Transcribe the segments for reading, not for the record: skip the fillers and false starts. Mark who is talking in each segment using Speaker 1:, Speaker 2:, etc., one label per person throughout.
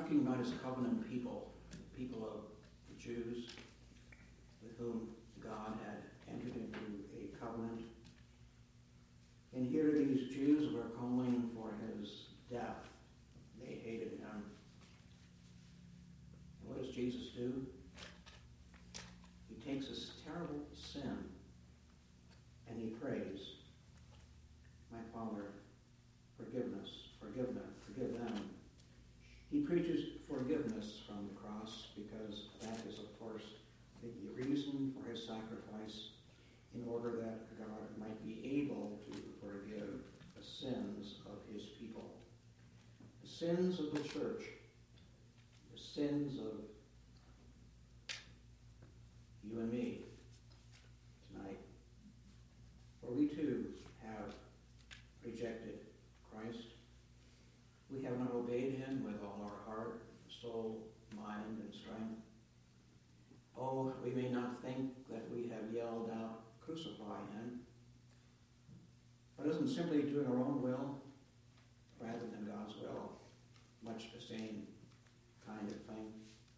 Speaker 1: talking about his covenant people, the people of the Jews, with whom God had entered into a covenant. And here these Jews were calling for his death. They hated him. And what does Jesus do? He takes this terrible sin and he prays, "My Father, forgive them." He preaches forgiveness from the cross because that is, of course, the reason for his sacrifice, in order that God might be able to forgive the sins of his people. The sins of the church, the sins of you and me tonight. For we too have rejected Christ. We have not obeyed him with all our heart, soul, mind, and strength. Oh, we may not think that we have yelled out, "Crucify him," but isn't simply doing our own will rather than God's will much the same kind of thing?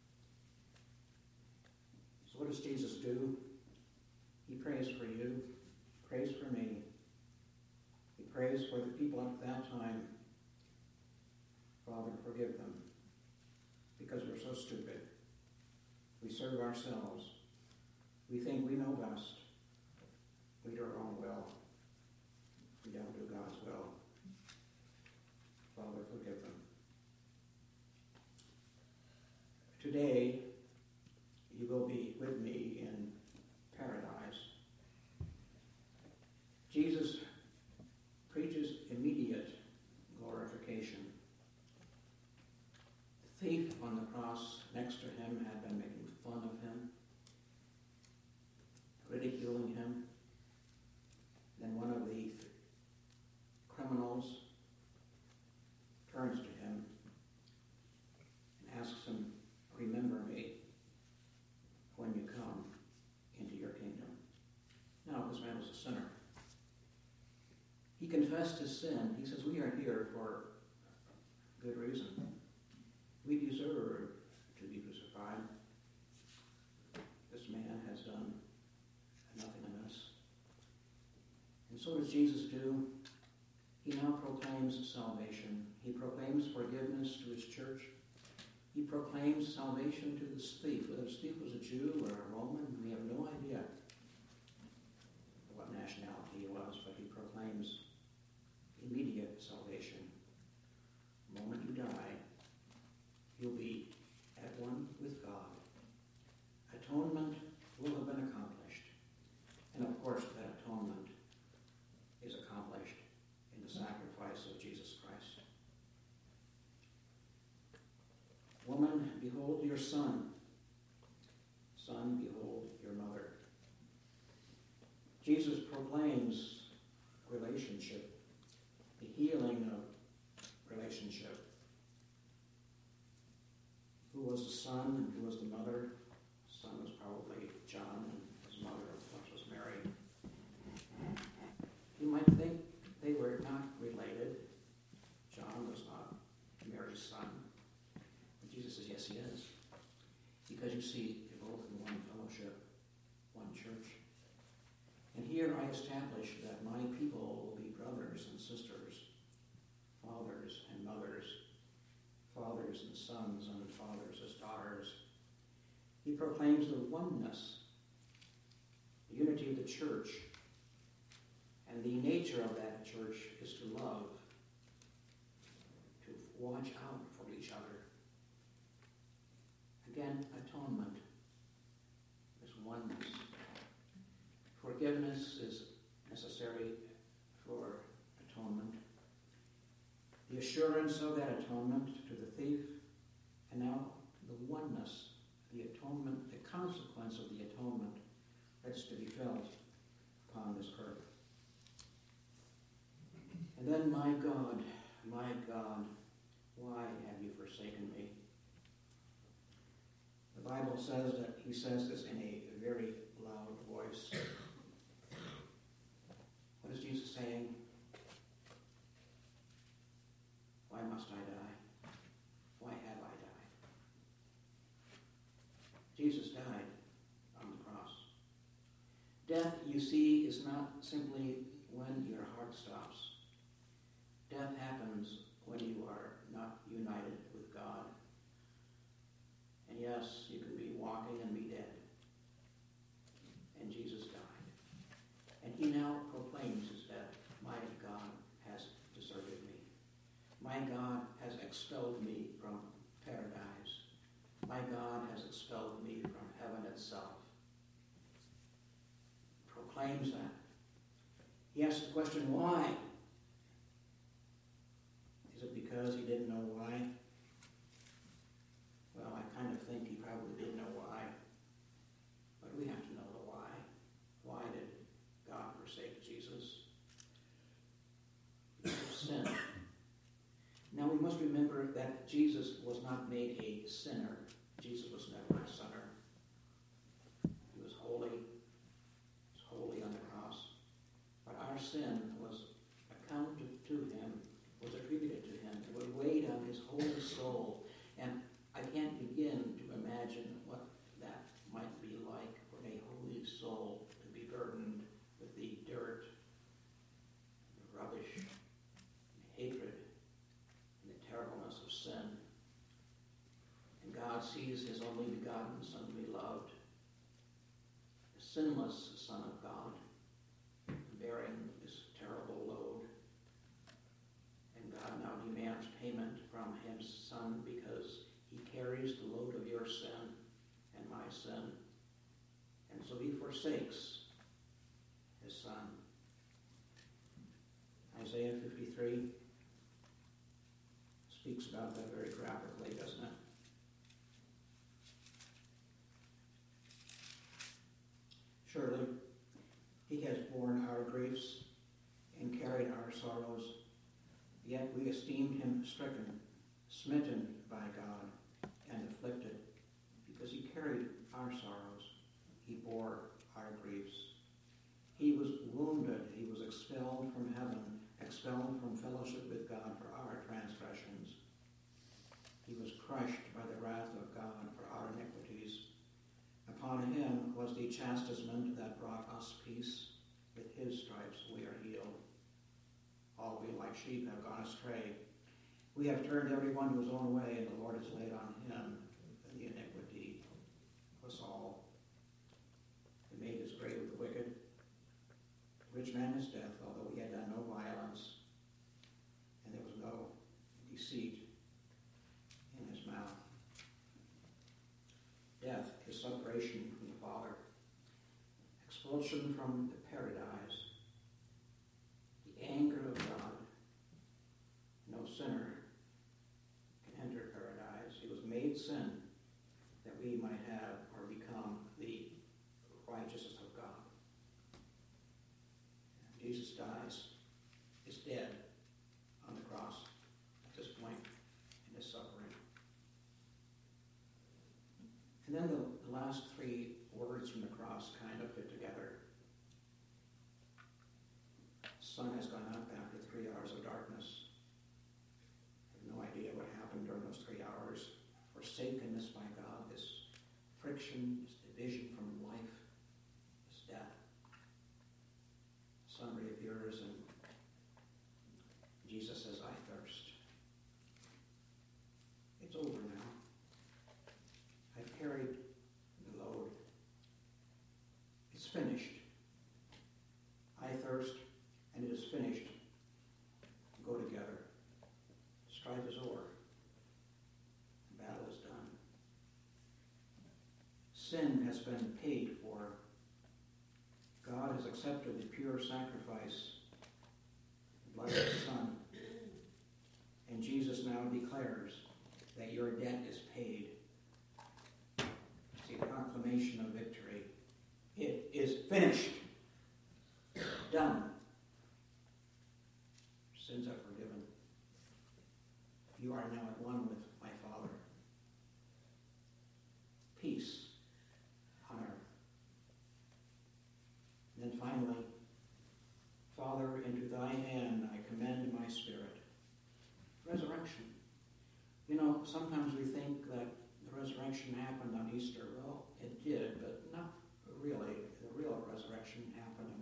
Speaker 1: So what does Jesus do? He prays for you, prays for me. He prays for the people at that time. Father, forgive them, because we're so stupid. We serve ourselves. We think we know best. We do our own will. We don't do God's will. Father, forgive them. Today, you will be with me in paradise. Jesus preaches immediate glorification. The thief on the cross next to him had been making fun of him, ridiculing him. Then one of the criminals turns to him and asks him, "Remember me when you come into your kingdom." Now, this man was a sinner. He confessed his sin. He says, "We are here for good reason. We deserve to be crucified. This man has done nothing amiss." And so does Jesus do. He now proclaims salvation. He proclaims forgiveness to his church. He proclaims salvation to this thief. Whether this thief was a Jew or a Roman, we have no idea what nationality he was, but he proclaims immediate salvation. The moment you die, you'll be at one with God. Atonement will have been accomplished. And of course, that atonement is accomplished in the sacrifice of Jesus Christ. Woman, behold your son. Son, behold your mother. Jesus proclaims relationship, the healing of relationship. Who was the son and who was the mother? The son was probably John, and his mother, of course, was Mary. You might think they were not related. John was not Mary's son. But Jesus says, yes, he is. Because you see, they're both in one fellowship, one church. And here I establish that my people will be brothers and sisters, fathers and mothers, fathers and sons, and fathers as daughters. He proclaims the oneness, the unity of the church, and the nature of that church is to love, to watch out for each other. Again, atonement is oneness. Forgiveness is necessary for atonement. The assurance of that atonement to the thief, and now the oneness, the atonement, the consequence of the atonement that's to be felt upon this earth. And then, my God, why have you forsaken me? The Bible says that he says this in a very loud voice. What is Jesus saying? Why must I die? Why have I died? you see, is not simply when your heart stops. Death happens when you are not united with God. And yes, you can be walking and be dead. And Jesus died. And he now proclaims his death. My God has deserted me. My God has expelled me from paradise. My God has expelled me from heaven itself. Proclaims that. He asks the question, why? Is it because he didn't know why? Well, I kind of think he probably did know why. But we have to know the why. Why did God forsake Jesus? Because of sin. Now we must remember that Jesus was not made a sinner. Jesus was never a sinner. He was holy. He was holy on the cross. But our sin was accounted to him, was attributed to him. It was weighed on his holy soul. And I can't begin to imagine what that might be like for a holy soul to be burdened with the dirt, the rubbish, the hatred, and the terribleness of sin. And God sees his only begotten Son beloved, the sinless Son of God, bearing this terrible load. And God now demands payment from his Son because he carries the load of your sin and my sin. And so he forsakes his Son. Isaiah 53 speaks about that very graphically, doesn't it? Surely he has borne our griefs and carried our sorrows, yet we esteemed him stricken, smitten by God, and afflicted. Because he carried our sorrows, he bore our griefs. He was wounded, he was expelled from heaven, expelled from fellowship with God for our transgressions. He was crushed by the wrath of God for our iniquities. Upon him was the chastisement that brought us peace. With his stripes we are healed. All we like sheep have gone astray. We have turned everyone to his own way, and the Lord has laid on him the iniquity of us all. He made his grave with the wicked. The rich man is death, although he had done no violence, and there was no deceit in his mouth. Death is separation from the Father, expulsion from the paradise, the anger of God. No sinner can enter paradise. He was made sin that we might have or become the righteousness of God. Jesus dies, is dead on the cross at this point in his suffering. And then the last three words from the cross kind of fit together. The sun has gone up after 3 hours of darkness. I have no idea what happened during those 3 hours. Forsakenness by God, this friction, this division from life, this death. The sun reappears and Jesus says, I thirst. It's over now. I've carried the load. It's finished. I thirst, and it is finished. Go together. Strife is over. The battle is done. Sin has been paid for. God has accepted the pure sacrifice, the blood of his Son. And Jesus now declares that your debt is paid. It's a proclamation of victory. It is finished. Done. Sins are forgiven. You are now at one with my Father. Peace on earth. And then finally, Father, into thy hand I commend my spirit. Resurrection. You know, sometimes we think that the resurrection happened on Easter. Well, it did, but not really. The real resurrection happened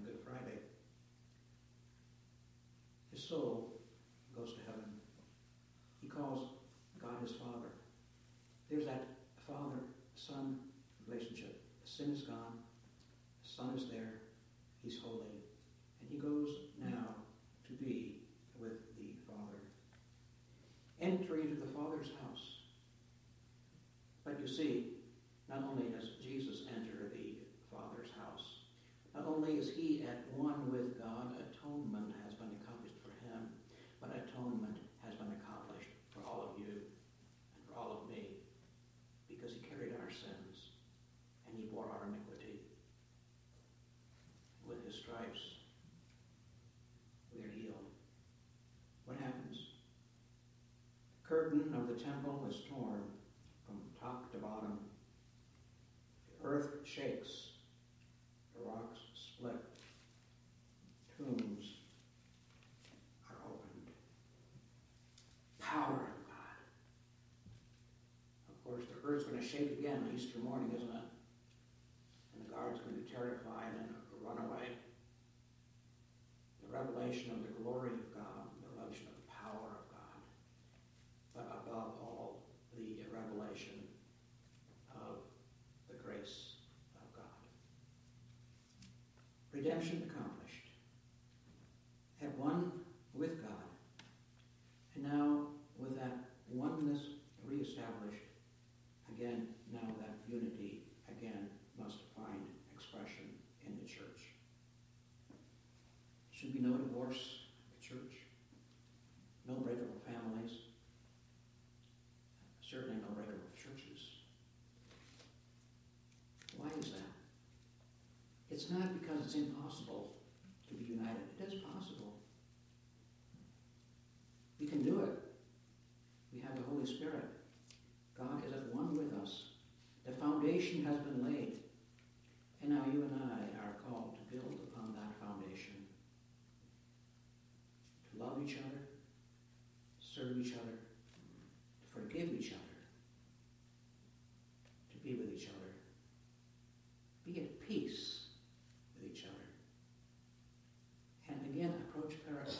Speaker 1: soul goes to heaven. He calls God his Father. There's that father-son relationship. The sin is gone. The Son is there. He's holy. And he goes now to be with the Father. Enter into the Father's house. But you see, not only does Jesus enter the Father's house, not only is he at one with God, atonement has been accomplished for him, but atonement has been accomplished for all of you and for all of me, because he carried our sins and he bore our iniquity. With his stripes, we are healed. What happens? The curtain of the temple is torn from top to bottom. The earth shakes. The rocks split. Tombs are opened. Power of God. Of course, the earth's going to shake again on Easter morning, isn't it? And the guard's going to be terrified and run away. The revelation of the glory of God, the revelation of the power of God, but above all, the revelation of the grace of God. Redemption accomplished. At one with God. And now, with that oneness reestablished, again, now that unity again must find expression in the church. Should be no divorce in the church, no breakable families, certainly no breakable churches. Why is that? It's not because it's impossible to be united. It is possible. We can do it. We have the Holy Spirit. God is at one with us. The foundation has been laid. And now you and I are called to build upon that foundation. To love each other, serve each other, to forgive each other, to be with each other, be at peace with each other. And again, approach paradise.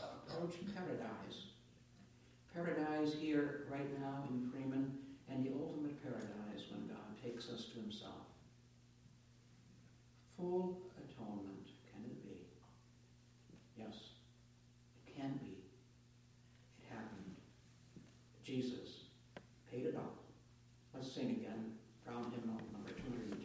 Speaker 1: Paradise here, right now in Freeman, and the ultimate paradise when God takes us to himself. Full atonement, can it be? Yes, it can be. It happened. Jesus paid it all. Let's sing again, Brown Hymnal number 210.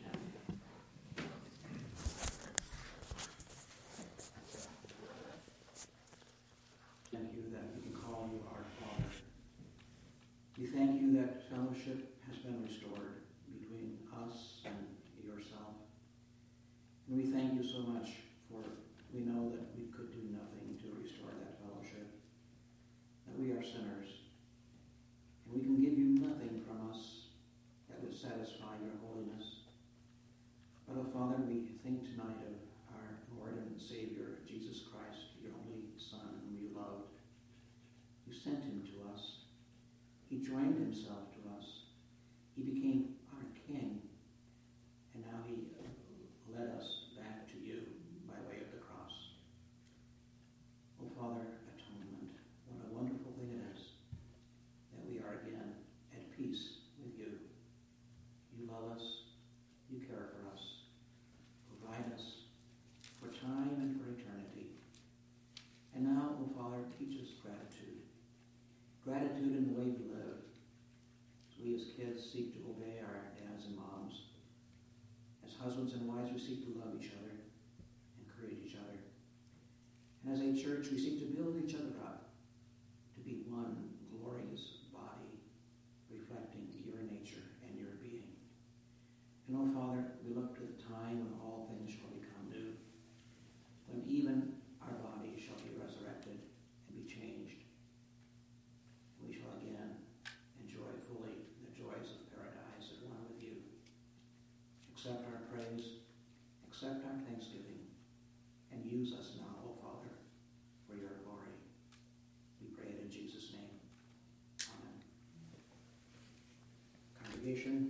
Speaker 1: Thank you that we can call you our Father. We thank you that fellowship has been restored between us and yourself. And we thank you so much for we know that we could do nothing to restore that fellowship, that we are sinners, and we can give you nothing from us that would satisfy your holiness. But, oh Father, we think tonight of our Lord and Savior, Jesus Christ, your only Son, whom you loved. You sent him to us. He joined himself to us. He became our King. And now he led us back to you by way of the cross. Oh, Father, atonement. What a wonderful thing it is that we are again at peace with you. You love us. You care for us. Provide us for time and for eternity. And now, oh, Father, teach us gratitude. Gratitude in the way we live. As we as kids seek to obey our dads and moms. As husbands and wives, we seek to love each other, encourage each other. And as a church, we seek to build each other up to be one glorious body, reflecting your nature and your being. And, oh, Father, we look to the time when all things shall become new, when even our bodies shall be resurrected and be changed. We shall again enjoy fully the joys of paradise at one with you. Accept our praise, accept our thanksgiving, and use us now, O Father, for your glory. We pray it in Jesus' name. Amen. Congregation,